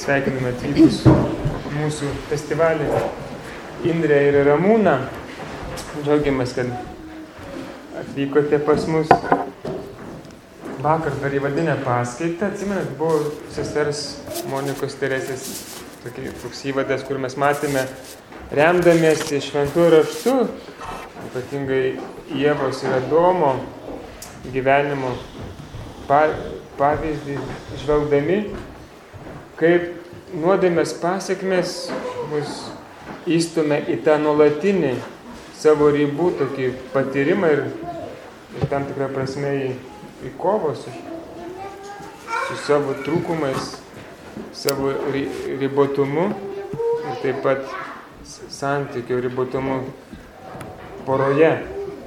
sveikiname atvykus mūsų festivalį Indrę ir Ramūną. Džiaugiamės, kad atvykote pas mus. Vakar dar įvadinę paskaitą, atsimenat, buvo sesers Monikos Teresės toks įvadas, kur mes matėme, remdamiesi šventuoju raštu, ypatingai Ievos ir Adomo gyvenimo pavyzdį žvelgdami, kaip nuodėmės pasekmės mus įstumia į tą nuolatinį savo ribų tokį patyrimą ir tam tikrą prasme į kovą su savo trūkumais, savo ribotumu ir taip pat santykio ribotumu poroje.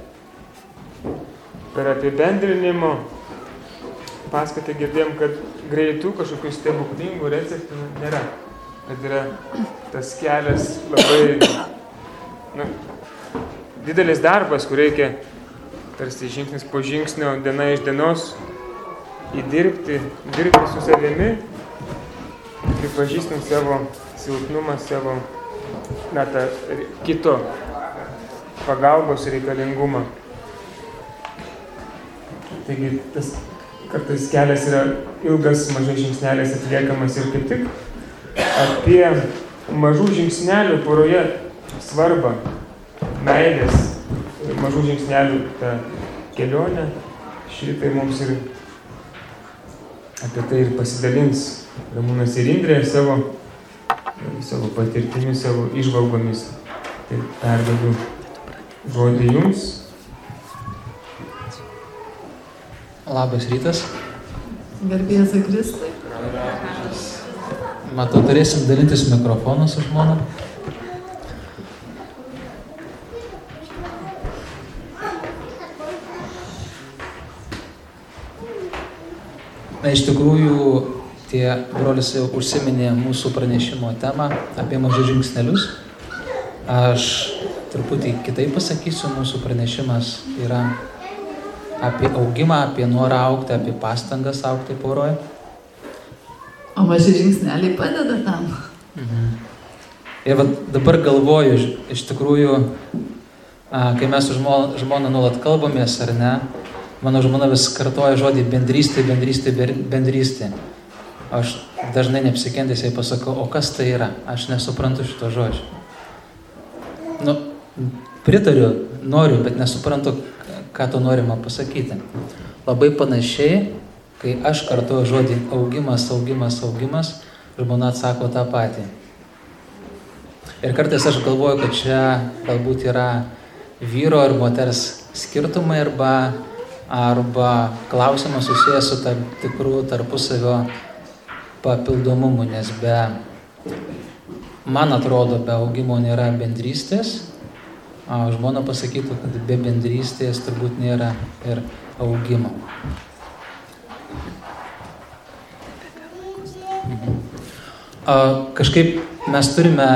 Per apibendrinimo paskaitą girdėjom, kad greitų kažkokių stebuklingų receptų nėra. Kad yra tas kelias labai didelis darbas, kur reikia tarsi žingsnis po žingsnio, diena iš dienos dirbti su savimi, pripažįstant savo silpnumą, savo tą kito pagalbos reikalingumą. Taigi tas kartais kelias yra ilgas, mažai žingsneliais atliekamas ir kaip tik apie mažų žingsnelių poroje svarbą, meilės, mažų žingsnelių tą kelionę. Šitai mums ir apie tai ir pasidalins Ramūnas ir Indrė savo patirtimi, savo įžvalgomis. Tai perduodu žodį jums. Labas rytas. Garbė Jėzui Kristui. Matau, turėsim dalintis mikrofoną su žmona. Iš tikrųjų, tie brolis jau užsiminė mūsų pranešimo temą apie mažus žingsnelius. Aš truputį kitaip pasakysiu, mūsų pranešimas yra apie augimą, apie norą augti, apie pastangas augti poroje. O maži žingsneliai padeda tam. Ir dabar galvoju, iš tikrųjų, kai mes su žmona nuolat kalbamės, ar ne, mano žmona vis kartoja žodį bendrystė. Aš dažnai neapsikentęs jai pasakau, o kas tai yra? Aš nesuprantu šito žodžio. Pritariu, noriu, bet nesuprantu, ką to norima pasakyti. Labai panašiai, kai aš kartuoju žodį augimas, žmona atsako tą patį. Ir kartais aš galvoju, kad čia galbūt yra vyro ir moters skirtumai arba klausimas susijęs su tam tikrų tarpusavio papildomumu, nes man atrodo, be augimo nėra bendrystės. Žmona pasakytų, kad be bendrystės turbūt nėra ir augimo. Kažkaip mes turime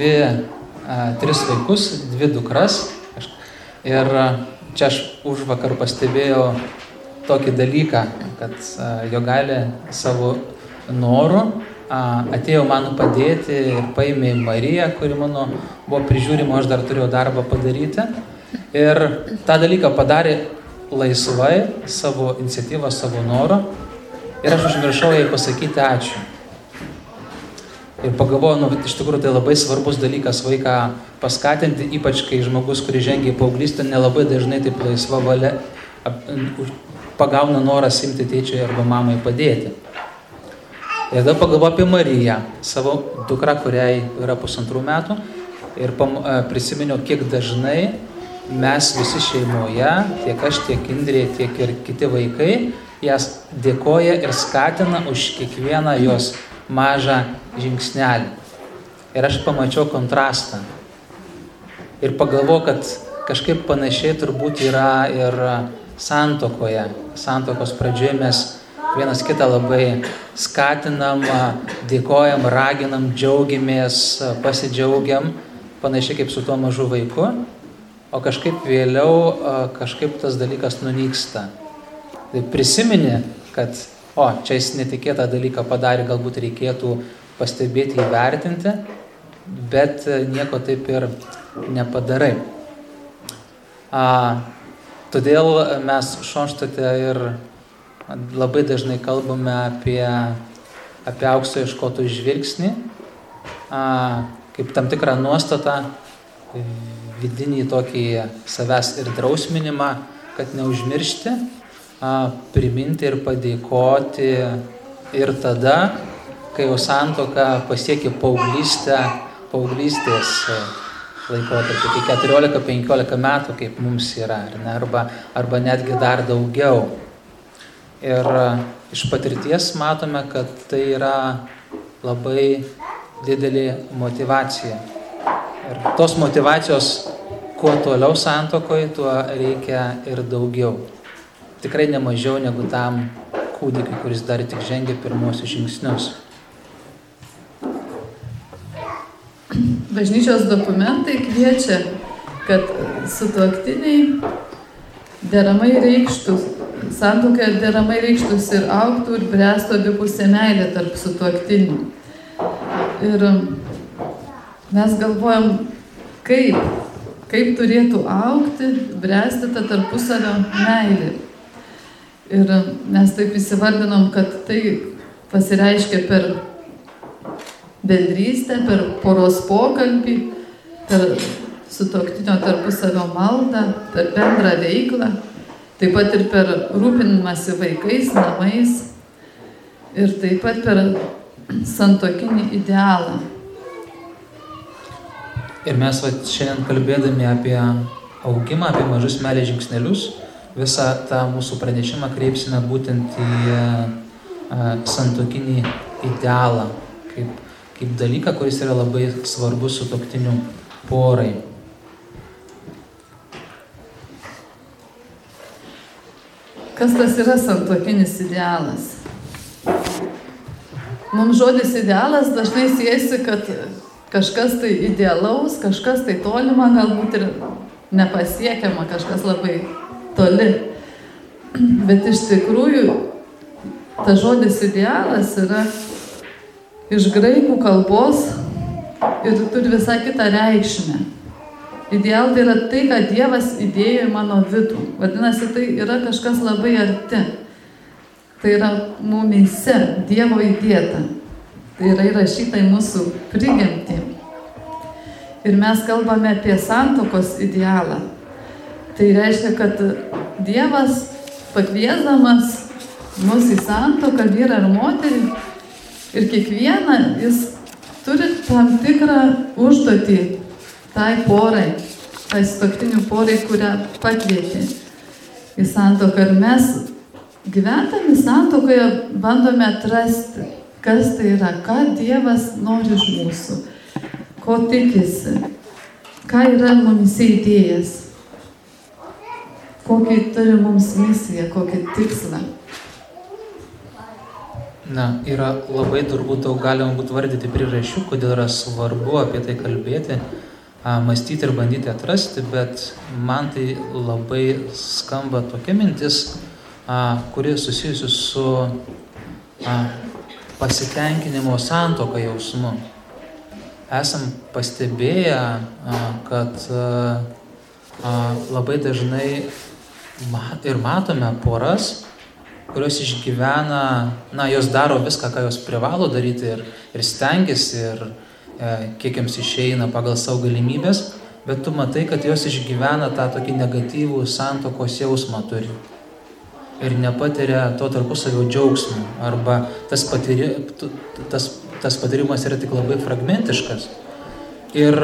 3 vaikus, 2 dukras. Ir čia aš užvakar pastebėjau tokį dalyką, kad Jogailė savo noru atėjo man padėti ir paėmė Mariją, kuri mano buvo prižiūrima, aš dar turėjau darbą padaryti. Ir tą dalyką padarė laisvai, savo iniciatyvą, savo norą. Ir aš užmiršau jai pasakyti ačiū. Ir pagalvojau, iš tikrųjų tai labai svarbus dalykas vaiką paskatinti, ypač kai žmogus, kuris žengia į paauglystę, nelabai dažnai taip laisva valia pagauna norą imti tėčiui arba mamai padėti. Ir tada pagalvoju apie Mariją, savo dukrą, kuriai yra 1,5 metų. Ir prisiminiau, kiek dažnai mes visi šeimoje, tiek aš, tiek Indrė, tiek ir kiti vaikai, jas dėkoja ir skatina už kiekvieną jos mažą žingsnelį. Ir aš pamačiau kontrastą. Ir pagalvoju, kad kažkaip panašiai turbūt yra ir santuokoje. Santuokos pradžioje mes vienas kitą labai skatinam, dėkojam, raginam, džiaugiamės, pasidžiaugiam, panašiai kaip su tuo mažu vaiku, o kažkaip vėliau kažkaip tas dalykas nunyksta. Tai prisimeni, kad čia jis netikėtą dalyką padarė, galbūt reikėtų pastebėti, įvertinti, bet nieko taip ir nepadarai. Todėl mes Šonštate ir labai dažnai kalbame apie aukso ieškotojų žvilgsnį, kaip tam tikrą nuostatą, vidinį tokį savęs ir drausminimą, kad neužmiršti, priminti ir padėkoti ir tada, kai jau santuoka pasiekė paauglystės laikotarpį, kai 14-15 metų, kaip mums yra, arba netgi dar daugiau. Ir iš patirties matome, kad tai yra labai didelė motyvacija. Ir tos motyvacijos, kuo toliau santuokoje, tuo reikia ir daugiau. Tikrai ne mažiau negu tam kūdikiui, kuris dar tik žengia pirmuosius žingsnius. Bažnyčios dokumentai kviečia, kad sutuoktiniai deramai reikštus, santuokoje deramai reikštus ir augtų ir bręstų abipusė meilė tarp sutuoktinių. Ir mes galvojam, kaip turėtų augti, bręsti tą tarpusavio meilę. Ir mes taip įsivardinom, kad tai pasireiškia per bendrystę, per poros pokalbį, per sutuoktinio tarpusavio maldą, per bendrą veiklą, taip pat ir per rūpinimąsi vaikais, namais ir taip pat per santuokinį idealą. Ir mes šiandien kalbėdami apie augimą, apie mažus meilės žingsnelius, visą tą mūsų pranešimą kreipsime būtent į santuokinį idealą, kaip dalyką, kuris yra labai svarbus sutuoktinių porai. Kas tas yra santuokinis idealas? Mums žodis idealas dažnai siejasi, kad kažkas tai idealaus, kažkas tai tolima, galbūt ir nepasiekiama, kažkas labai toli. Bet iš tikrųjų, tas žodis idealas yra iš graikų kalbos ir turi visai kitą reikšmę. Ideal tai yra tai, ką Dievas įdėjo į mano vidų. Vadinasi, tai yra kažkas labai arti. Tai yra mumyse, Dievo įdėta. Tai yra įrašyta į mūsų prigimtį. Ir mes kalbame apie santuokos idealą. Tai reiškia, kad Dievas pakviesdamas mus į santuoką, vyrą ir moterį, ir kiekvieną jis turi tam tikrą užduotį tai porai, tai sutuoktinių porai, kurią pakvietė į santuoką. Ir mes gyvendami santuokoje bandome atrasti, kas tai yra, ką Dievas nori iš mūsų, ko tikisi, ką yra mumyse įdėjęs, kokį turi mums misiją, kokį tikslą. Yra labai turbūt daug galima būtų vardyti priežasčių, kodėl yra svarbu apie tai kalbėti, mąstyti ir bandyti atrasti, bet man tai labai skamba tokia mintis, kuri susijusi su pasitenkinimo santuoka jausmu. Esam pastebėję, kad labai dažnai ir matome poras, kurios išgyvena, jos daro viską, ką jos privalo daryti ir stengiasi, ir kiek jiems išeina pagal savo galimybės, bet tu matai, kad jos išgyvena tą tokį negatyvų santuokos jausmą turi. Ir nepatiria to tarpusavio džiaugsmo, arba tas patyrimas yra tik labai fragmentiškas. Ir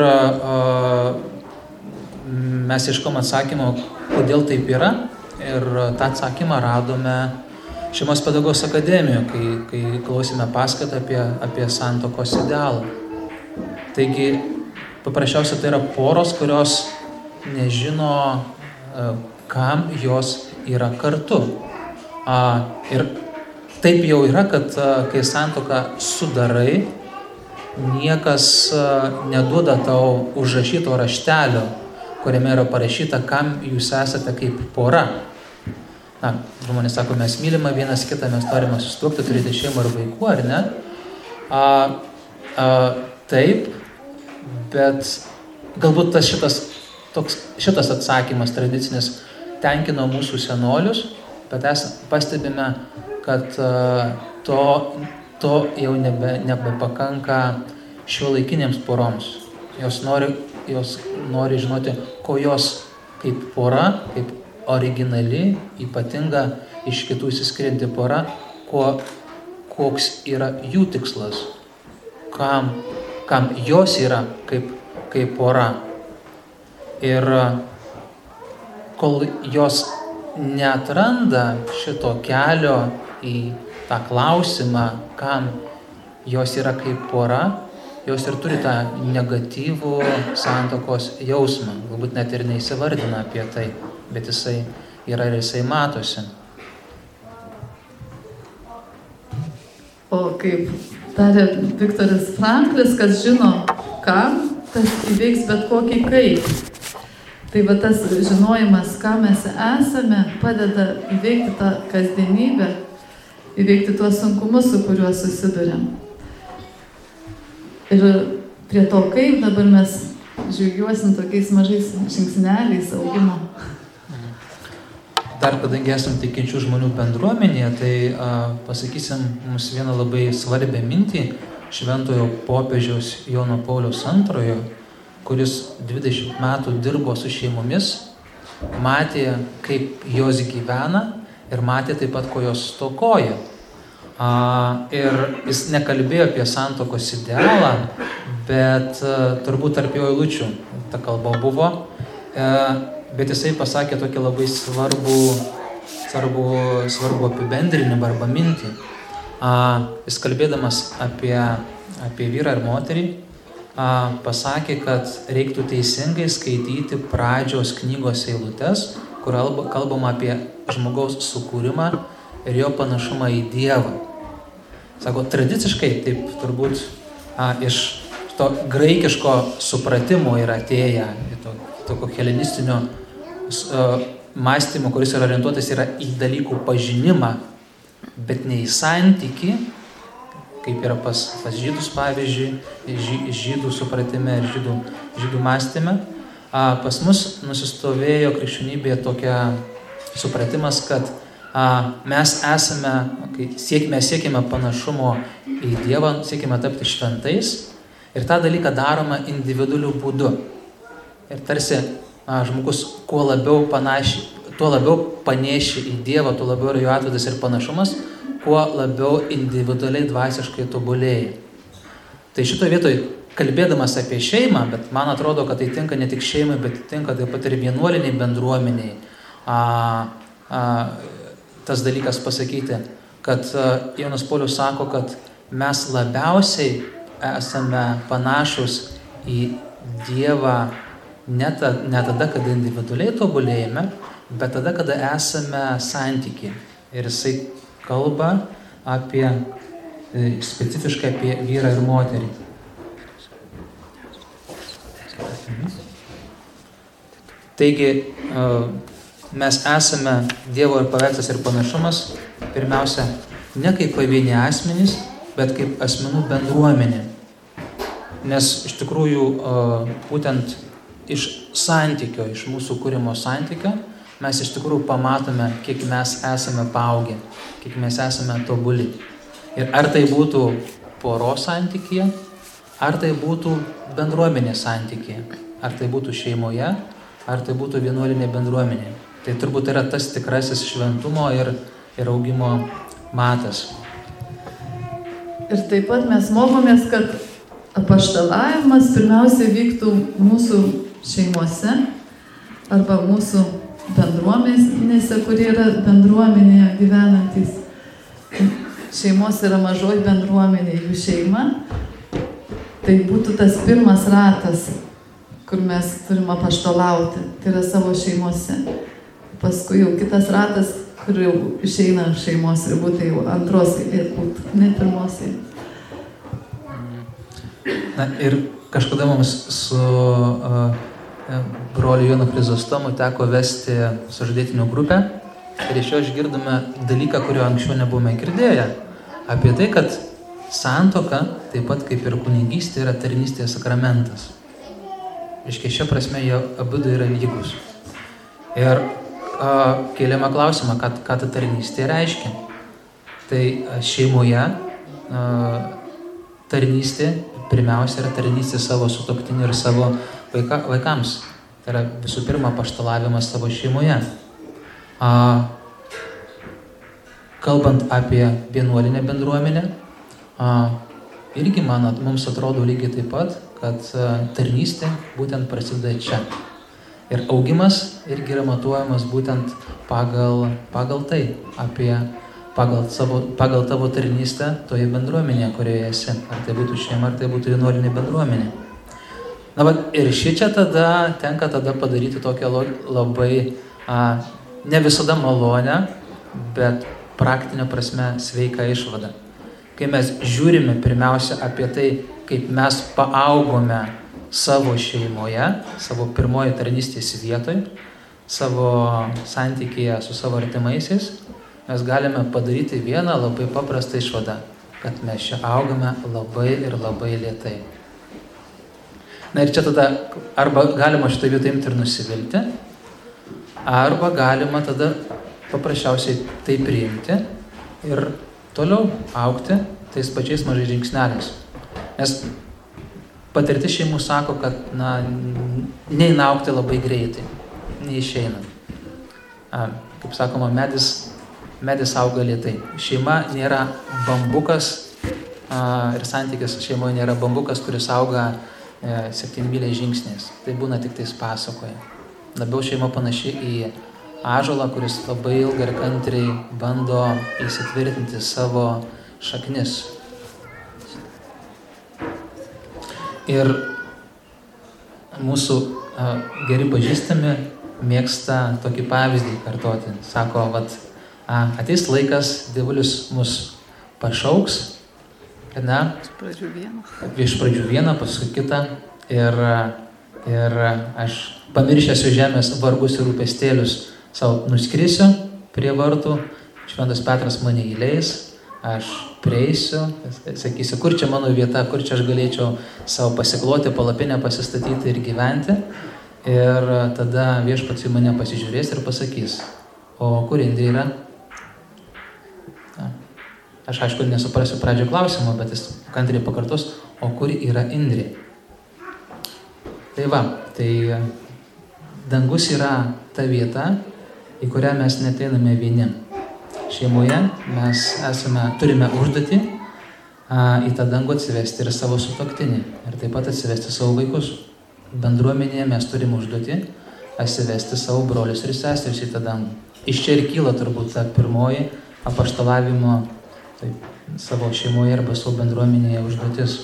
mes ieškom atsakymo, kodėl taip yra, ir tą atsakymą radome Šeimos pedagogos akademijoje, kai klausėme paskaitą apie santuokos idealą. Taigi, paprasčiausiai tai yra poros, kurios nežino, kam jos yra kartu. Ir taip jau yra, kad kai santuoką sudarai, niekas neduoda tau užrašyto raštelio, kuriame yra parašyta, kam jūs esate kaip pora. Žmonės sako, mes mylime vienas kitą, mes norime susituokti, turėti šeimą ir vaikų, ar ne? Taip, bet galbūt šitas atsakymas tradicinis tenkino mūsų senolius, bet pastebime, kad to jau nebepakanka šiuolaikinėms poroms. Jos nori žinoti, ko jos kaip pora, kaip originali, ypatinga, iš kitų išsiskirianti pora, koks yra jų tikslas, kam jos yra kaip pora. Ir kol jos neatranda šito kelio į tą klausimą, kam jos yra kaip pora, jos ir turi tą negatyvų santuokos jausmą. Galbūt net ir neįsivardina apie tai, bet jisai yra ir jisai matosi. O kaip tarė Viktoras Franklis, kas žino, kam, tas įveiks bet kokį kaip. Tai va tas žinojimas, ką mes esame, padeda įveikti tą kasdienybę, įveikti tuos sunkumus, su kuriuo susiduriam. Ir prie to kaip dabar mes žiūrėsim tokiais mažais žingsneliais augimo. Dar kadangi esam tikinčių žmonių bendruomenėje, tai pasakysim mums vieną labai svarbią mintį šventojo popiežiaus Jono Pauliaus II, kuris 20 metų dirbo su šeimomis, matė, kaip jos gyvena ir matė taip pat, ko jos stokoja. Ir jis nekalbėjo apie santuokos idealą, bet turbūt tarp jo eilučių ta kalba buvo, bet jisai pasakė tokį labai svarbu apibendrinimą arba mintį. Jis kalbėdamas apie vyrą ir moterį, pasakė, kad reiktų teisingai skaityti pradžios knygos eilutes, kur kalbama apie žmogaus sukūrimą ir jo panašumą į Dievą. Sako, tradiciškai taip turbūt iš to graikiško supratimo yra atėję, tokio helenistinio mąstymo, kuris yra orientuotas yra į dalykų pažinimą, bet ne į santykį, kaip yra pas žydus, pavyzdžiui, žydų supratime ir žydų mąstyme. Pas mus nusistovėjo krikščionybėje tokia supratimas, kad mes siekime panašumo į Dievą, siekime tapti šventais ir tą dalyką daroma individualiu būdu. Ir tarsi žmogus kuo labiau panėši į Dievą, tuo labiau yra jo atvaizdas ir panašumas, kuo labiau individualiai dvasiškai tobulėja. Tai šitoje vietoje, kalbėdamas apie šeimą, bet man atrodo, kad tai tinka ne tik šeimai, bet tinka taip pat ir vienuoliniai bendruomeniai, tas dalykas pasakyti, kad Jonas Paulius sako, kad mes labiausiai esame panašus į Dievą ne tada, kada individualiai tobulėjame, bet tada, kada esame santykiai. Ir jisai kalba specifiškai apie vyrą ir moterį. Taigi, mes esame Dievo ir paveikslas ir panašumas, pirmiausia, ne kaip pavieniai asmenys, bet kaip asmenų bendruomenė. Nes iš tikrųjų, būtent iš santykio, iš mūsų kūrimo santykio, mes iš tikrųjų pamatome, kiek mes esame paaugę, kiek mes esame tobuli. Ir ar tai būtų poros santykyje, ar tai būtų bendruomenės santykyje, ar tai būtų šeimoje, ar tai būtų vienuolinė bendruomenė. Tai turbūt yra tas tikrasis šventumo ir augimo matas. Ir taip pat mes mokomės, kad apaštalavimas pirmiausia vyktų mūsų šeimose arba mūsų bendruomenėse, kurie yra bendruomenėje gyvenantys. Šeimos yra mažoji bendruomenė, jų šeima. Tai būtų tas pirmas ratas, kur mes turim apaštalauti. Tai yra savo šeimose. Paskui jau kitas ratas, kur jau išeina šeimos ribų, tai jau antros būt, ne pirmos. Na ir kažkada mums su broliu Jonu Chrizostomu teko vesti sužadėtinių grupę ir iš jo išgirdome dalyką, kurio anksčiau nebuvome girdėję. Apie tai, kad santuoka, taip pat kaip ir kunigystė, yra tarnystės sakramentas. Reiškia, šia prasme jie abudu yra lygus. Ir kėlėme klausimą, ką ta tarnystė reiškia. Tai šeimoje tarnystė pirmiausia yra tarnystė savo sutuoktiniui ir savo vaikams. Tai yra visų pirma apaštalavimas savo šeimoje. Kalbant apie vienuolinę bendruomenę, irgi mums atrodo lygiai taip pat, kad tarnystė būtent prasideda čia. Ir augimas irgi yra matuojamas būtent pagal tai, pagal tavo tarnystę toje bendruomenėje, kurioje esi. Ar tai būtų šeima, ar tai būtų vienuolinė bendruomenė. Na, ir šičia tenka padaryti tokią labai ne visada malonę, bet praktinė prasme sveiką išvadą. Kai mes žiūrime pirmiausia apie tai, kaip mes paaugome savo šeimoje, savo pirmoji tarnystės vietoj, savo santykyje su savo artimaisiais, mes galime padaryti vieną labai paprastą išvadą, kad mes čia augame labai ir labai lėtai. Na ir čia tada arba galima šitą vietą imti ir nusivilti, arba galima tada paprasčiausiai tai priimti ir toliau augti tais pačiais mažais žingsneliais. Nes patirtis šeimų sako, kad neina augti labai greitai, neišeina. Kaip sakoma, medis auga lėtai. Šeima nėra bambukas ir santykis šeimoje nėra bambukas, kuris auga 7 myliais žingsniais. Tai būna tik tais pasakoje. Labiau šeima panaši į ąžuolą, kuris labai ilgai ir kantriai bando įsitvirtinti savo šaknis. Ir mūsų geri pažįstami mėgsta tokį pavyzdį kartoti. Sako, ateis laikas, dievulis mus pašauks, iš pradžių vieną, paskui kitą, ir aš pamiršęs žemės vargus ir rūpestėlius savo nuskrisiu prie vartų, Šventas Petras mane įleis, aš prieisiu, sakysiu, kur čia mano vieta, kur čia aš galėčiau savo pasikloti, palapinę pasistatyti ir gyventi. Ir tada viešpats į mane pasižiūrės ir pasakys, o kur Indrė yra? Aš aišku nesuprasiu pradžio klausimą, bet jis kantriai pakartos, o kur yra Indrė? Tai dangus yra ta vieta, į kurią mes neteiname vieni. Šeimoje mes turime užduotį į tą dangų atsivesti ir savo sutuoktinį ir taip pat atsivesti savo vaikus. Bendruomenėje mes turime užduotį atsivesti savo brolius ir seseris į tą dangų. Iš čia ir kyla turbūt ta pirmoji apaštalavimo savo šeimoje arba savo bendruomenėje užduotis.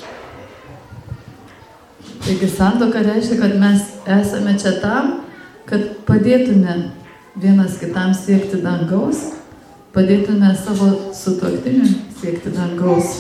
Taigi santuoka reiškia, kad mes esame čia tam, kad padėtume vienas kitam siekti dangaus, padėtume savo sutuoktiniui siekti dangaus.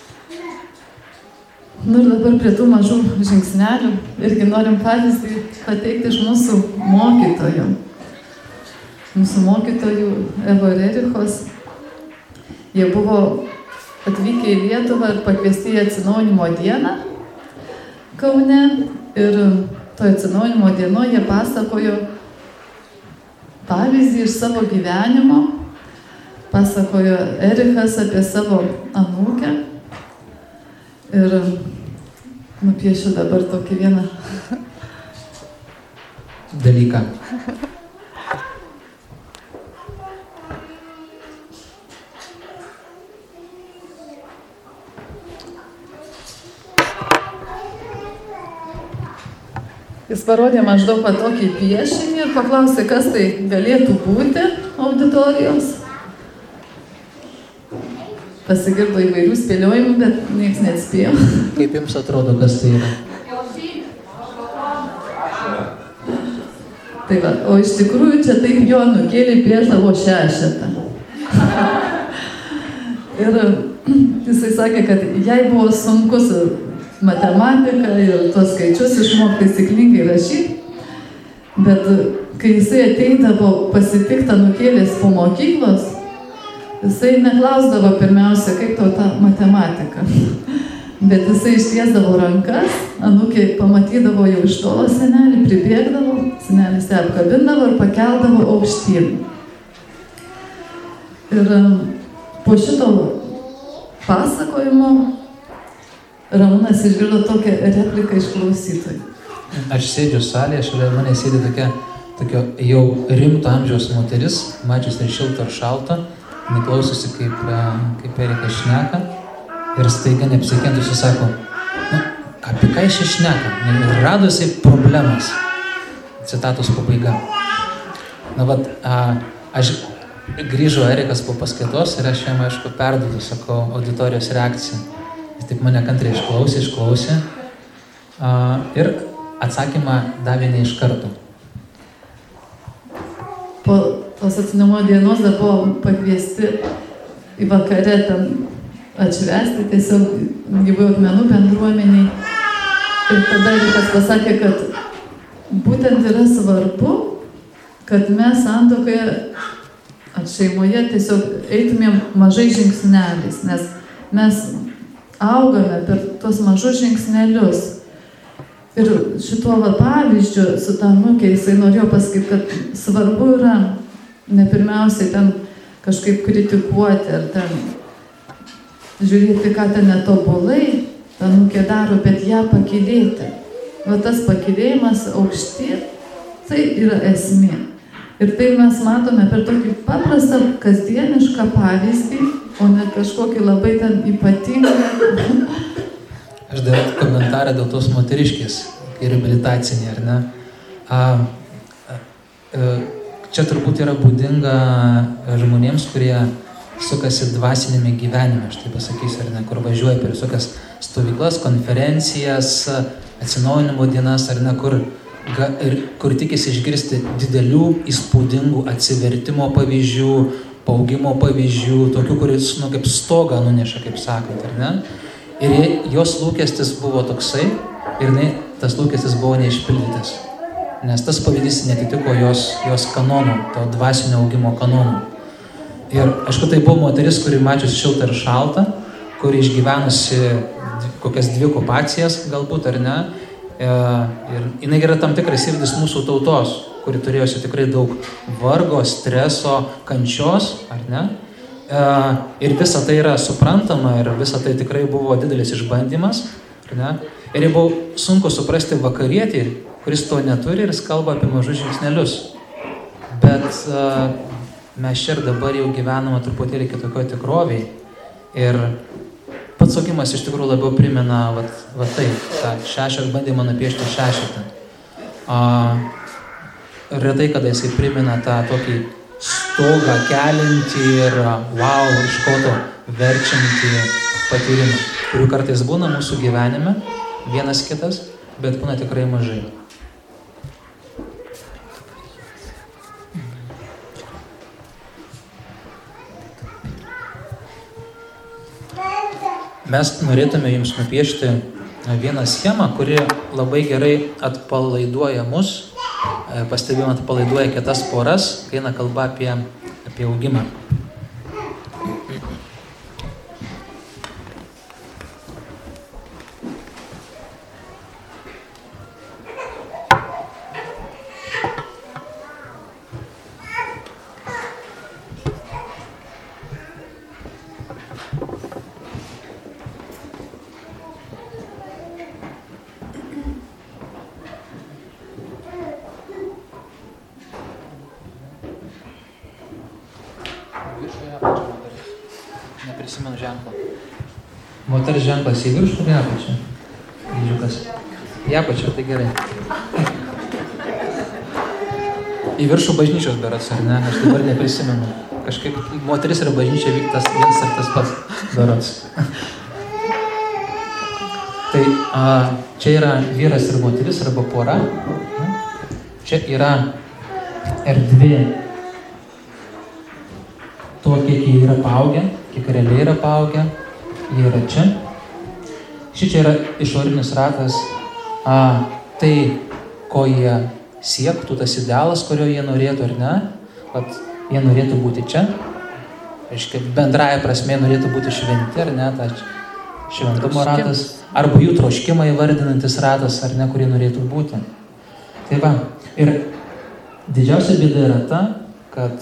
Ir dabar prie tų mažų žingsnelių irgi norim pavyzdį pateikti iš mūsų mokytojų. Mūsų mokytojų Evo ir Erichos. Jie buvo atvykę į Lietuvą ir pakviesti į atsinaujinimo dieną Kaune. Ir toje atsinaujinimo dienoje jie pasakojo pavyzdį iš savo gyvenimo. Pasakojo Erichas apie savo anūkę. Ir nupiešiu dabar tokį vieną dalyką. Jis parodė maždaug tokį piešinį ir paklausė, kas tai galėtų būti auditorijos. Pasigirdo įvairių spėliojimų, bet nieks neatspėjo. Kaip jums atrodo, kas tai yra? Tai va, o iš tikrųjų čia taip jo anūkėlį piešdavo šešetą. Ir jisai sakė, kad jai buvo sunku su matematika ir tuos skaičius išmokti taisyklingai rašyti, bet kai jisai ateidavo pasitikti anūkėlės po mokyklos, jisai neklausdavo pirmiausia, kaip tau ta matematika. Bet jisai ištiesdavo rankas, anūkė pamatydavo jau iš tolo senelį, pribėgdavo, senelis ją apkabindavo ir pakeldavo aukštyn. Ir po šito pasakojimo Ramūnas išgirdo tokią repliką iš klausytojų. Aš sėdžiu salėje, šalia mane sėdi tokio jau rimto amžiaus moteris, mačius ir šilto ir šalto, neklausosi kaip Erika šneka ir staiga neapsikentusi sako, apie ką jis šneka, ir radosi problemas. Citatos pabaiga. Aš grįžo Erikas po paskaitos ir aš jam, aišku, perduodu, sakau, auditorijos reakciją. Jis taip mane kantriai išklausė ir atsakymą davė ne iš karto. Po tos atsiminimo dienos dar buvo pakviesti į vakarę ten atšvęsti tiesiog gyvųjų akmenų bendruomeniai. Ir tada Erikas pasakė, kad būtent yra svarbu, kad mes santuokoje šeimoje tiesiog eitumėm mažai žingsneliais, nes mes augame per tuos mažus žingsnelius. Ir šituo pavyzdžiu su ta anūkė jisai norėjo pasakyti, kad svarbu yra ne pirmiausiai ten kažkaip kritikuoti ar ten žiūrėti, ką ten netobulai ta anūkė daro, bet ją pakylėti. Va tas pakylėjimas aukštyn, tai yra esmė. Ir tai mes matome per tokį paprastą kasdienišką pavyzdį, o ne kažkokį labai ten ypatingą. Aš dar komentarą dėl tos moteriškės, reabilitacinė, ar ne? Čia turbūt yra būdinga žmonėms, kurie sukasi dvasinėme gyvenime, aš tai pasakysiu, ar ne, kur važiuoja per visokias stovyklas, konferencijas, atsinaujinimo dienas, ar ne, kur tikisi išgirsti didelių, įspūdingų atsivertimo pavyzdžių, paaugimo pavyzdžių, tokių, kuris, kaip stogą nuneša, kaip sakant, ar ne? Ir jos lūkestis buvo toksai, ir tas lūkestis buvo neišpildytas. Nes tas pavyzdys netitiko jos kanonų, to dvasinio augimo kanonų. Ir aišku, tai buvo moteris, kuri mačius šiltą ir šaltą, kuri išgyvenusi kokias 2 okupacijas galbūt, ar ne? Ir jinai yra tam tikras irdis mūsų tautos, kuri turėjosi tikrai daug vargo, streso, kančios, ar ne? Ir visa tai yra suprantama ir visa tai tikrai buvo didelis išbandymas, ar ne? Ir jai buvo sunku suprasti vakarietį, kuris to neturi ir jis kalba apie mažus žingsnelius. Bet mes čia ir dabar jau gyvename truputėlį kitokioje tikrovėje. Ir pats augimas iš tikrųjų labiau primena tą šešetą, bandymą nupiešti šešetą. Retai, kada jisai primena tą tokį stogą keliantį ir wow, iš koto verčiantį patyrimą, kurių kartais būna mūsų gyvenime, vienas kitas, bet būna tikrai mažai. Mes norėtume jums nupiešti vieną schemą, kuri labai gerai atpalaiduoja mus, pastebėjom, atpalaiduoja kitas poras, kai eina kalba apie augimą. Neprisimenu ženklo. Moters ženklas į viršų ir į apačią. Kryžiukas. Į apačią, tai gerai. Į viršų bažnyčios berods, ar ne? Aš dabar neprisimenu. Kažkaip moteris ir bažnyčia vyktas vienas ir tas pats berods. Tai čia yra vyras ir moteris arba pora. Čia yra erdvė. To, kiek jie yra paaugę, kiek realiai yra paaugę, jie yra čia. Šičia yra išorinis ratas, tai, ko jie siektų, tas idealas, kurio jie norėtų ar ne, kad jie norėtų būti čia. reiškia, bendraja prasme norėtų būti šventi, ar ne, ta šventumo ratas, arba jų troškimą įvardinantis ratas, ar ne, kurie norėtų būti. Tai va, ir didžiausia bėda yra ta, kad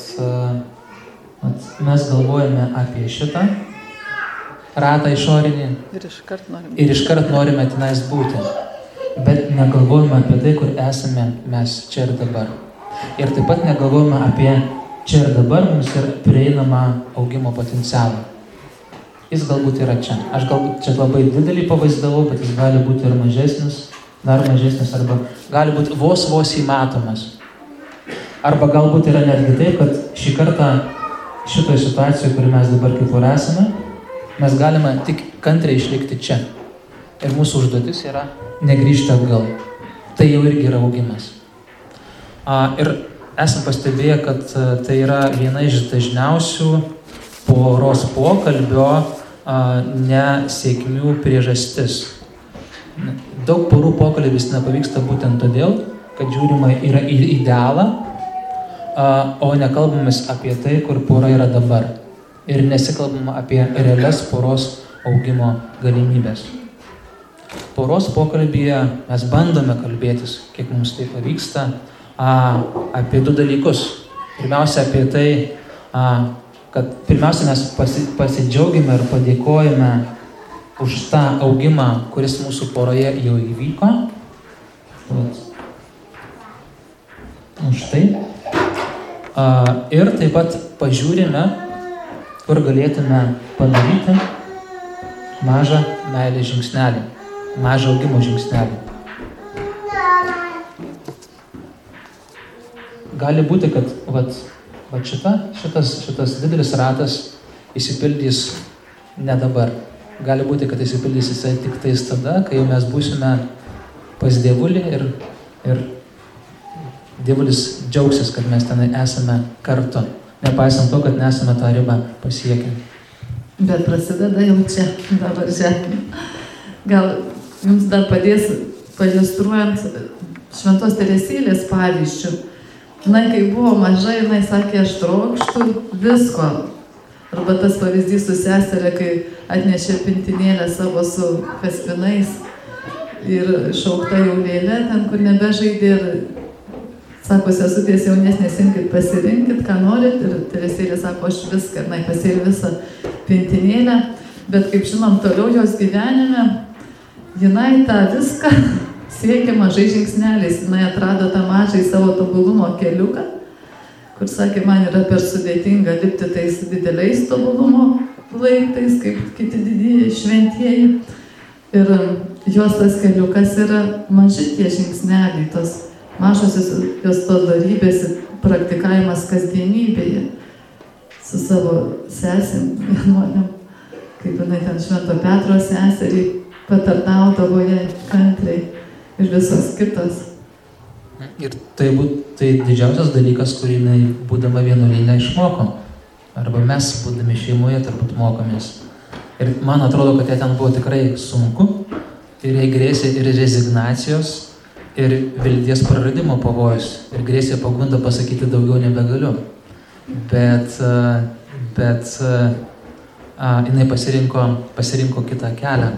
mes galvojame apie šitą ratą išorinį ir iškart norime tenais būti, bet negalvojame apie tai, kur esame mes čia ir dabar. Ir taip pat negalvojame apie čia ir dabar mums ir prieinamą augimo potencialą. Jis galbūt yra čia. Aš galbūt čia labai didelį pavaizdavau, bet jis gali būti ir mažesnis, dar mažesnis, arba gali būti vos įmatomas. Arba galbūt yra netgi taip, kad šį kartą šitoje situacijoje, kur mes dabar kaip ir esame, mes galime tik kantriai išlikti čia. Ir mūsų užduotis yra negrįžti atgal. Tai jau irgi yra augimas. Ir esam pastebėję, kad tai yra viena iš dažniausių poros pokalbio nesėkmių priežastis. Daug porų pokalbis nepavyksta būtent todėl, kad žiūrima yra į idealą, o nekalbamis apie tai, kur pora yra dabar. Ir nesikalbama apie realias poros augimo galimybės. Poros pokalbyje mes bandome kalbėtis, kiek mums tai pavyksta, apie du dalykus. Pirmiausia, apie tai, kad pirmiausia mes pasidžiaugime ir padėkojame už tą augimą, kuris mūsų poroje jau įvyko. Už tai. Ir taip pat pažiūrime, kur galėtume padaryti mažą meilės žingsnelį, mažą augimo žingsnelį. Gali būti, kad šitas didelis ratas įsipildys ne dabar. Gali būti, kad įsipildys jisai tik tais tada, kai jau mes būsime pas Dievulį ir Dievulis džiaugsis, kad mes tenai esame kartu, nepaisant to, kad nesame tą ribą pasiekę. Bet prasideda jau čia, dabar žemė. Gal jums dar padės pailiustruojant Šventos Teresėlės pavyzdžių. Kai buvo maža, jinai sakė, aš trokštų visko. Arba tas pavyzdys su seserė, kai atnešė pintinėlę savo su kaspinais ir šaukta jaunėlė, ten, kur nebežaidė. Ir sako, sesutės jaunesnės, imkit, pasirinkit, ką norit. Ir Teresėlė sako, aš viską, jinai pasėlė visą pintinėlę. Bet kaip žinom, toliau jos gyvenime, jinai tą viską siekia mažai žingsneliais. Jinai atrado tą mažai savo tobulumo keliuką, kur sakė, man yra per sudėtinga lipti tais dideliais tobulumo laiptais, kaip kiti didieji šventieji. Ir jos tas keliukas yra maži tie žingsneliai, tos mažosios jos tos darybės ir praktikavimas kasdienybėje su savo sesėm, vienuolėm, kaip jinai ten Švento Petro seserį patarnaudavo jai kantriai. Ir visos kitos. Ir tai didžiausias dalykas, kurį jinai, būdama vienuolyne, išmoko. Arba mes, būdami šeimoje, turbūt mokomės. Ir man atrodo, kad jai ten buvo tikrai sunku. Ir jai grėsė ir rezignacijos, ir vilties praradimo pavojus. Ir grėsė pagunda pasakyti daugiau nebegaliu. Bet jinai pasirinko kitą kelią.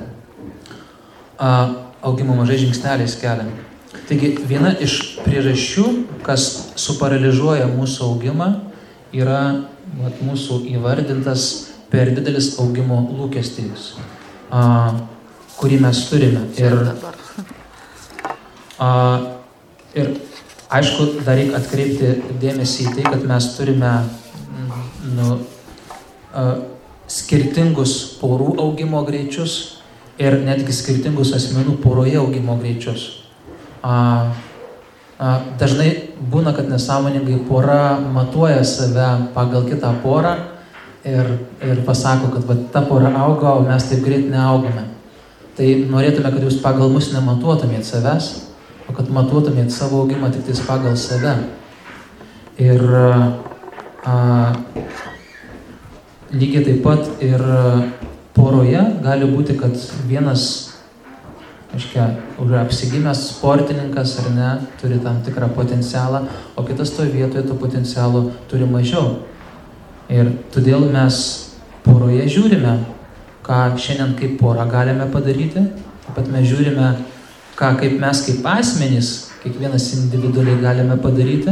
Augimo mažai žingsneliais kelią. Taigi viena iš priežasčių, kas suparalyžuoja mūsų augimą, yra mūsų įvardintas per didelis augimo lūkestis, kurį mes turime. Ir aišku, dar reikia atkreipti dėmesį į tai, kad mes turime skirtingus porų augimo greičius ir netgi skirtingus asmenų poroje augimo greičius. Dažnai būna, kad nesąmoningai pora matuoja save pagal kitą porą ir pasako, kad ta pora auga, o mes taip greit neaugame. Tai norėtume, kad jūs pagal mus nematuotumėt savęs, o kad matuotumėt savo augimą tik tais pagal save. Ir lygiai taip pat ir poroje gali būti, kad vienas, apsigimęs sportininkas ar ne, turi tam tikrą potencialą, o kitas toje vietoje to potencialo turi mažiau. Ir todėl mes poroje žiūrime, ką šiandien kaip pora galime padaryti. Taip pat mes žiūrime, kaip mes kaip asmenys, kiekvienas individualiai galime padaryti.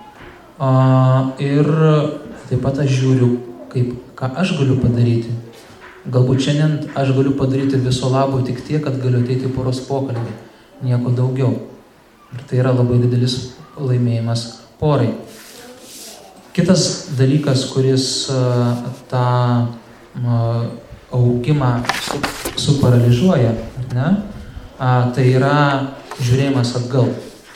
Ir taip pat aš žiūriu, ką aš galiu padaryti. Galbūt šiandien aš galiu padaryti viso labo tik tiek, kad galiu ateiti į poros pokalbį. Nieko daugiau. Ir tai yra labai didelis laimėjimas porai. Kitas dalykas, kuris tą augimą suparalyžuoja, ne? Tai yra žiūrėjimas atgal.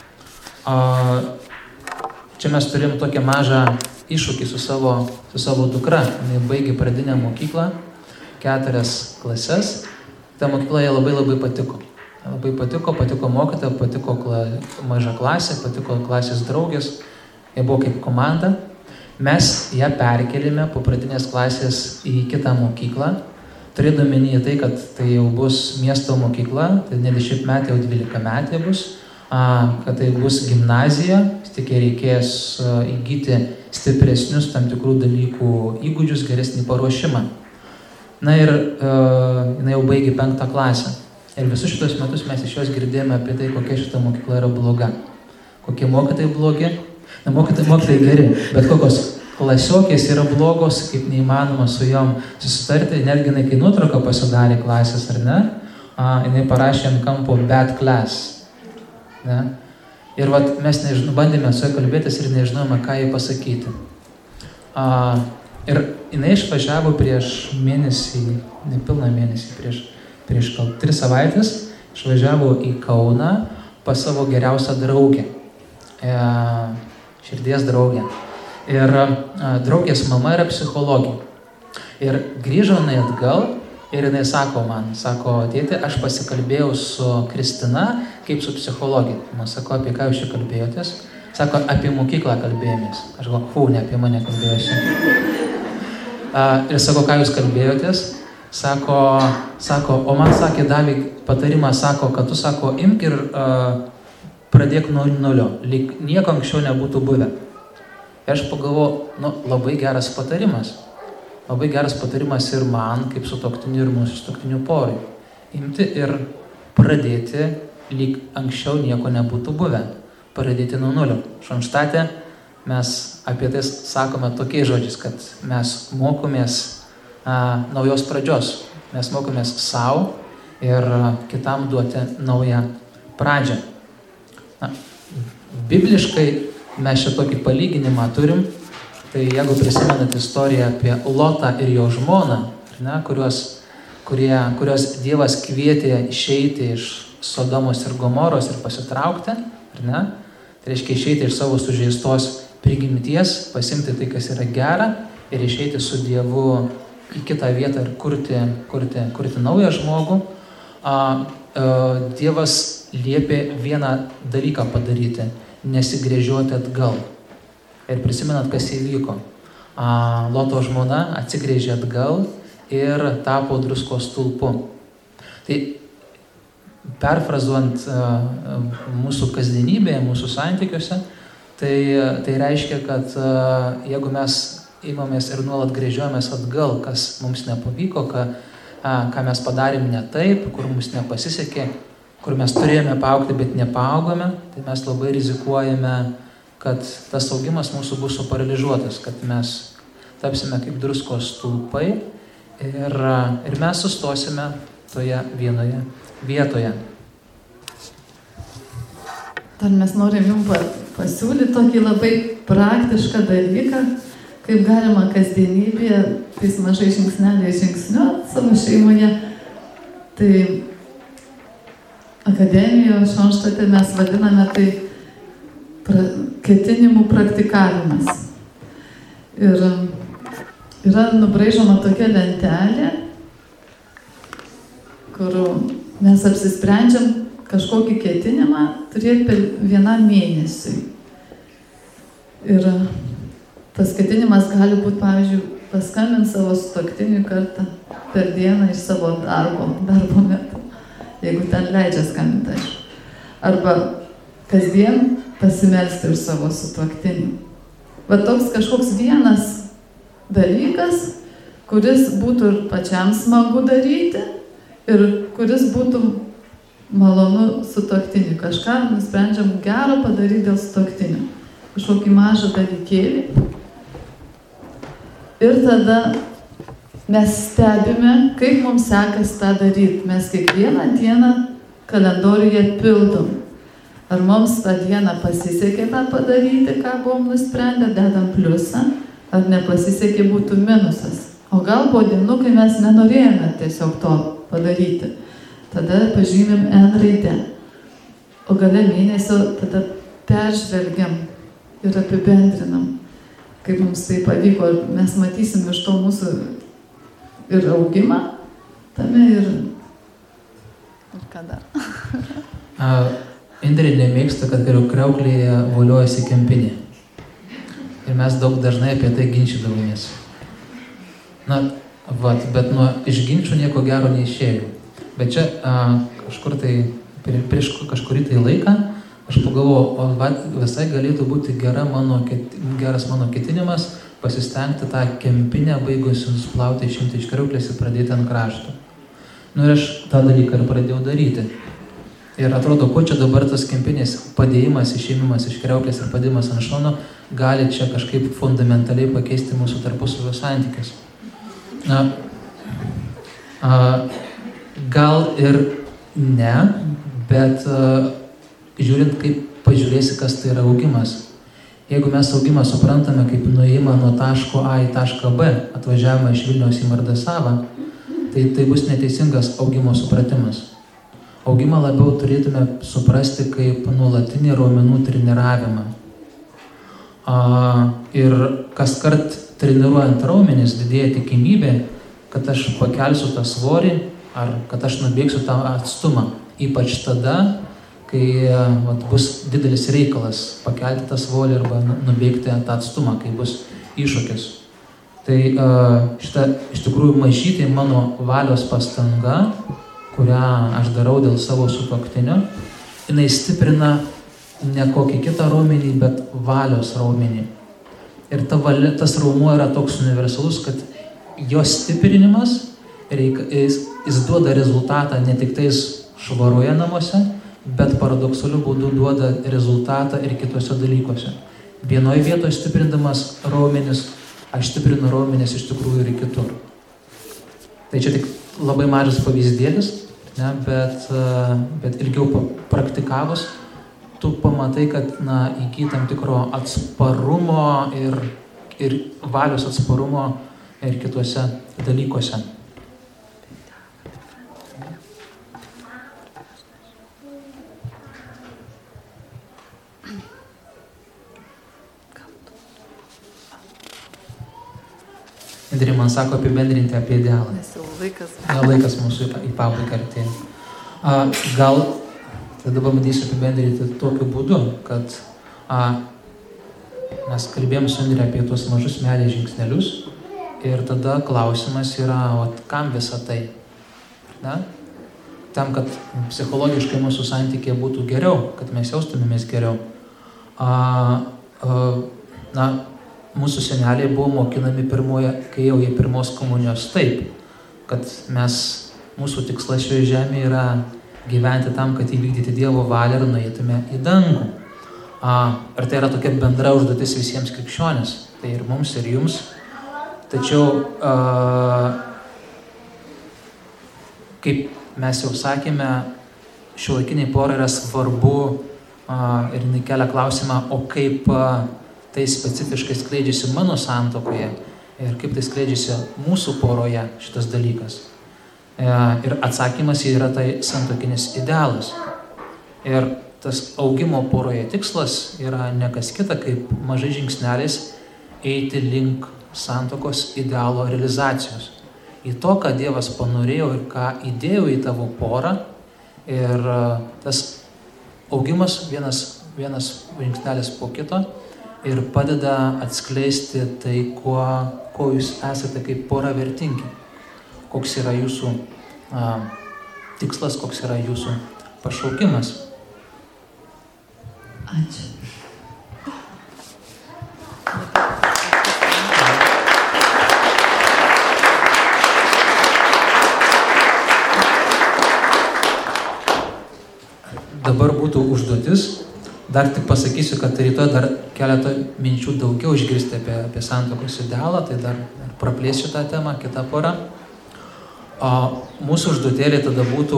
Čia mes turėjom tokią mažą iššūkį su savo dukra. Jis baigė pradinę mokyklą, 4 klases. Ta mokykla jai labai patiko. Labai patiko mokytoja, patiko maža klasė, patiko klasės draugės. Jie buvo kaip komanda. Mes ją perkelėme po pradinės klasės į kitą mokyklą. Turėdami į tai, kad tai jau bus miesto mokykla, tai ne 10-metė, jau 12-metė bus, kad tai bus gimnazija, tik reikės įgyti stipresnius tam tikrų dalykų įgūdžius, geresnį paruošimą. Na ir jinai jau baigė 5 klasę. Ir visus šitos metus mes iš jos girdėjome apie tai, kokia šita mokykla yra bloga. Kokie mokytojai blogi. Na, mokytojai geri, bet kokios klasiokės yra blogos, kaip neįmanoma su jom susitarti. Netgi jinai, kai nuotrauką pasidarė klasės, ar ne, jinai parašė ant kampo bad class. Ne? Ir mes bandėme su ja kalbėtis ir nežinojome, ką jai pasakyti. Ir jinai išvažiavo prieš mėnesį, nepilną mėnesį, prieš gal 3 savaitės, išvažiavo į Kauną pas savo geriausią draugę, širdies draugę. Ir draugės mama yra psichologė. Ir grįžo jinai atgal ir jinai sako man, tėti, aš pasikalbėjau su Kristina kaip su psichologė. Man sako, apie ką jūs čia kalbėjotės? Sako, apie mokyklą kalbėjomės. Aš galvoju, ne apie mane kalbėjosi. Ir sako, ką jūs kalbėjotės? Sako, o man sakė, davė patarimą, sako, kad tu, sako, imk ir pradėk nuo nulio, lyg nieko anksčiau nebūtų buvę. Ir aš pagalvoju, labai geras patarimas. Labai geras patarimas ir man, kaip sutuoktinių ir mūsų sutuoktinių porai. Imti ir pradėti, lyg anksčiau nieko nebūtų buvę. Pradėti nuo nulio. Šonštate mes apie tai sakome tokiais žodžiais, kad mes mokomės naujos pradžios. Mes mokomės savo ir kitam duoti naują pradžią. Bibliškai mes čia tokį palyginimą turim. Tai jeigu prisimenat istoriją apie Lotą ir jo žmoną, ne, kurios Dievas kvietė išeiti iš Sodomos ir Gomoros ir pasitraukti, ne, tai reiškia išeiti iš savo sužeistos prigimties, pasimti tai, kas yra gera ir išeiti su Dievu į kitą vietą ir kurti naują žmogų. Dievas liepė vieną dalyką padaryti – nesigręžiuoti atgal. Ir prisimenat, kas įvyko. Loto žmona atsigręžė atgal ir tapo druskos stulpu. Tai perfrazuojant mūsų kasdienybėje, mūsų santykiuose, tai reiškia, kad jeigu mes imamės ir nuolat gręžiuojamės atgal, kas mums nepavyko, ką mes padarėm ne taip, kur mums nepasisekė, kur mes turėjome paaugti, bet nepaaugome, tai mes labai rizikuojame, kad tas augimas mūsų bus suparalyžuotas, kad mes tapsime kaip druskos stulpai ir mes sustosime toje vienoje vietoje. Dar mes norim jums pasiūlyti tokį labai praktišką dalyką, kaip galima kasdienybėje, tais mažai žingsneliais žingsniuoti savo šeimoje. Tai akademijoje Šonštate mes vadiname tai ketinimų praktikavimas. Ir yra nubraižoma tokia lentelė, kur mes apsisprendžiam kažkokį ketinimą turėti per 1 mėnesiui. Ir tas ketinimas gali būti, pavyzdžiui, paskambinti savo sutuoktiniui kartą per dieną iš savo darbo metu. Jeigu ten leidžia skambinti, aišku. Arba kasdien pasimelsti už savo sutuoktinį. Va toks kažkoks vienas dalykas, kuris būtų ir pačiam smagu daryti ir kuris būtų malonu sutuoktiniui. Kažką nusprendžiam gero padaryti dėl sutuoktinio. Kažkokį mažą dalykėlį. Ir tada mes stebime, kaip mums sekasi tą daryti. Mes kiekvieną dieną kalendoriuje pildom. Ar mums tą dieną pasisekė tą padaryti, ką buvom nusprendę, dedam pliusą, ar nepasisekė būtų minusas. O gal po dienų, kai mes nenorėjome tiesiog to padaryti, tada pažymim N raidę. O gale mėnesio tada peržvelgiam ir apibendrinam, kaip mums tai pavyko. Mes matysim iš to mūsų ir augimą tame ir ką dar. Indrė nemėgsta, kad kriauklėje voliojasi kempinė. Ir mes daug dažnai apie tai ginčydavomės. Na, bet nuo iš ginčių nieko gero neišėjo. Bet čia kažkur tai, prieš kažkurį tai laiką, aš pagalvojau, visai galėtų būti geras mano ketinimas pasistengti tą kempinę baigusi nusplauti, išimti iš kriauklės ir pradėti ant krašto. Nu ir aš tą dalyką ir pradėjau daryti. Ir atrodo, kuo čia dabar tas kempinės padėjimas, išėmimas iš kriauklės ir padėjimas ant šono gali čia kažkaip fundamentaliai pakeisti mūsų tarpusavio santykius. Na, gal ir ne, bet žiūrint, kaip pažiūrėsi, kas tai yra augimas. Jeigu mes augimą suprantame kaip nuėjimą nuo taško A į tašką B, atvažiavimą iš Vilniaus į Mardasavą, tai bus neteisingas augimo supratimas. Augimą labiau turėtume suprasti kaip nuolatinį raumenų treniravimą. Ir kaskart treniruojant raumenis didėja tikimybė, kad aš pakelsiu tą svorį ar kad aš nubėgsiu tą atstumą. Ypač tada, kai bus didelis reikalas pakelti tą svorį arba nubėgti tą atstumą, kai bus iššūkis. Tai šitą iš tikrųjų mažytė mano valios pastanga, kurią aš darau dėl savo sutuoktinio, jinai stiprina ne kokį kitą raumenį, bet valios raumenį. Ir tas raumuo yra toks universalus, kad jos stiprinimas, jis duoda rezultatą ne tik tais švaroje namuose, bet paradoksaliu būdu duoda rezultatą ir kitose dalykuose. Vienoje vietoje stiprindamas raumenis, aš stiprinu raumenis iš tikrųjų ir kitur. Tai čia tik labai mažas pavyzdėlis, ne, bet ilgiau praktikavus, tu pamatai, kad įgyji tam tikro atsparumo ir valios atsparumo ir kituose dalykuose. Indrė man sako apibendrinti apie idealą. Laikas mūsų į pabaigą artėja. Gal tada pabandysiu apibendrinti tokiu būdu, kad mes kalbėjom su Indre apie tuos mažus meilės žingsnelius ir tada klausimas yra, kam visą tai? Na? Tam, kad psichologiškai mūsų santykiai būtų geriau, kad mes jaustumėmės geriau. Mūsų seneliai buvo mokinami kai jau į pirmos komunijos taip, kad mūsų tikslas šioje žemėje yra gyventi tam, kad įvykdyti Dievo valią ir nueitume į dangų. Ir tai yra tokia bendra užduotis visiems krikščionis, tai ir mums, ir jums. Tačiau, kaip mes jau sakėme, šiuolaikiniai porai yra svarbu ir jinai kelia klausimą, o kaip tai specifiškai skleidžiasi mano santuokoje ir kaip tai skleidžiasi mūsų poroje šitas dalykas. Ir atsakymas yra tai santuokinis idealas. Ir tas augimo poroje tikslas yra ne kas kita, kaip mažai žingsneliais eiti link santuokos idealo realizacijos. Į to, ką Dievas panorėjo ir ką įdėjo į tavo porą. Ir tas augimas vienas žingsnelis po kito ir padeda atskleisti tai, kuo jūs esate kaip pora vertingi. Koks yra jūsų tikslas, koks yra jūsų pašaukimas. Ačiū. dabar būtų užduotis. Dar tik pasakysiu, kad rytoj dar keletą minčių daugiau išgirsti apie santuokos idealą, tai dar praplėsiu tą temą, kitą porą. Mūsų užduotėlė tada būtų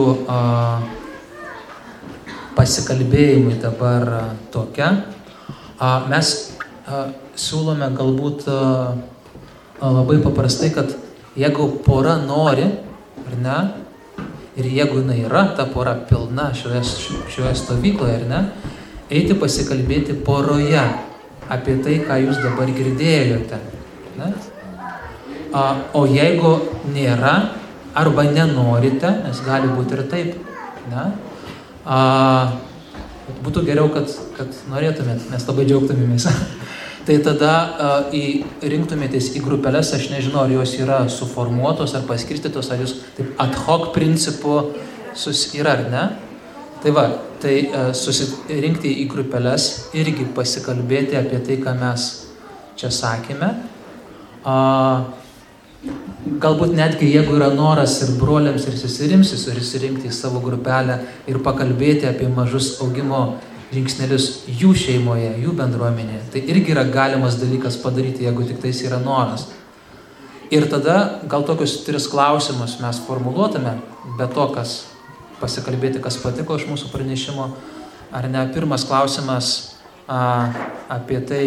pasikalbėjimui dabar tokia. Mes siūlome galbūt labai paprastai, kad jeigu pora nori, ar ne, ir jeigu jinai yra ta pora pilna šioje stovykloje, ar ne, eiti pasikalbėti poroje apie tai, ką jūs dabar girdėjote. Ne? O jeigu nėra arba nenorite, nes gali būti ir taip, ne? Būtų geriau, kad norėtumėt, mes labai džiaugtumėmės. Tai tada rinktumėtės į grupelės, aš nežinau, ar jos yra suformuotos ar paskirstytos, ar jūs taip ad hoc principu yra, ar ne? Tai va, tai susirinkti į grupelės, irgi pasikalbėti apie tai, ką mes čia sakėme. Galbūt netgi, jeigu yra noras ir broliams, ir seserims, susirinkti į savo grupelę ir pakalbėti apie mažus augimo žingsnelius jų šeimoje, jų bendruomenėje. Tai irgi yra galimas dalykas padaryti, jeigu tik tais yra noras. Ir tada gal tokius 3 klausimus mes formuluotume, be to, kas pasikalbėti, kas patiko iš mūsų pranešimo, ar ne. Pirmas klausimas apie tai,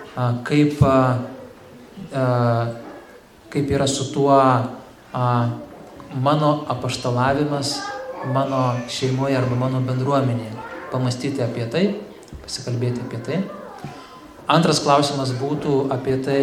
kaip yra su tuo mano apaštalavimas mano šeimoje arba mano bendruomenėje. Pamastyti apie tai, pasikalbėti apie tai. Antras klausimas būtų apie tai,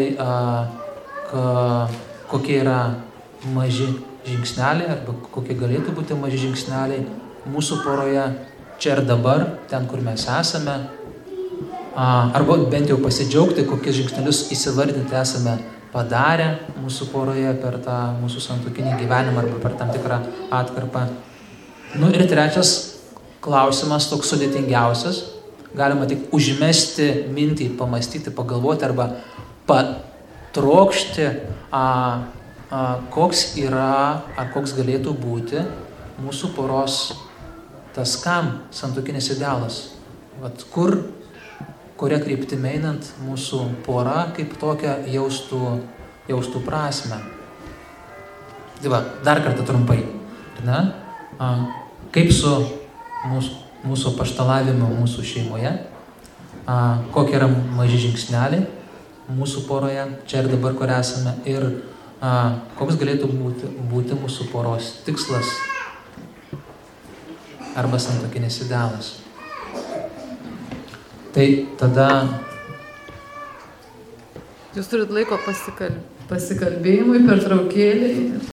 kokie yra maži žingsneliai arba kokie galėtų būti maži žingsneliai mūsų poroje čia ir dabar, ten, kur mes esame, arba bent jau pasidžiaugti, kokius žingsnelius įsivardinti esame padarę mūsų poroje per tą mūsų santuokinį gyvenimą arba per tam tikrą atkarpą. Ir trečias klausimas, toks sudėtingiausias, galima tik užmesti mintį, pamastyti, pagalvoti arba patrokšti, koks yra ar koks galėtų būti mūsų poros tas kam santuokinis idealas. Vat kuria kryptimi einant mūsų pora kaip tokia jaustų prasmę. Tai va, dar kartą trumpai. Ne? Kaip su mūsų apaštalavimu mūsų šeimoje, kokie yra maži žingsneliai mūsų poroje, čia ir dabar, kur esame, ir koks galėtų būti mūsų poros tikslas arba santuokinis idealas. Tai tada... Jūs turit laiko pasikalbėjimui, pertraukėliai.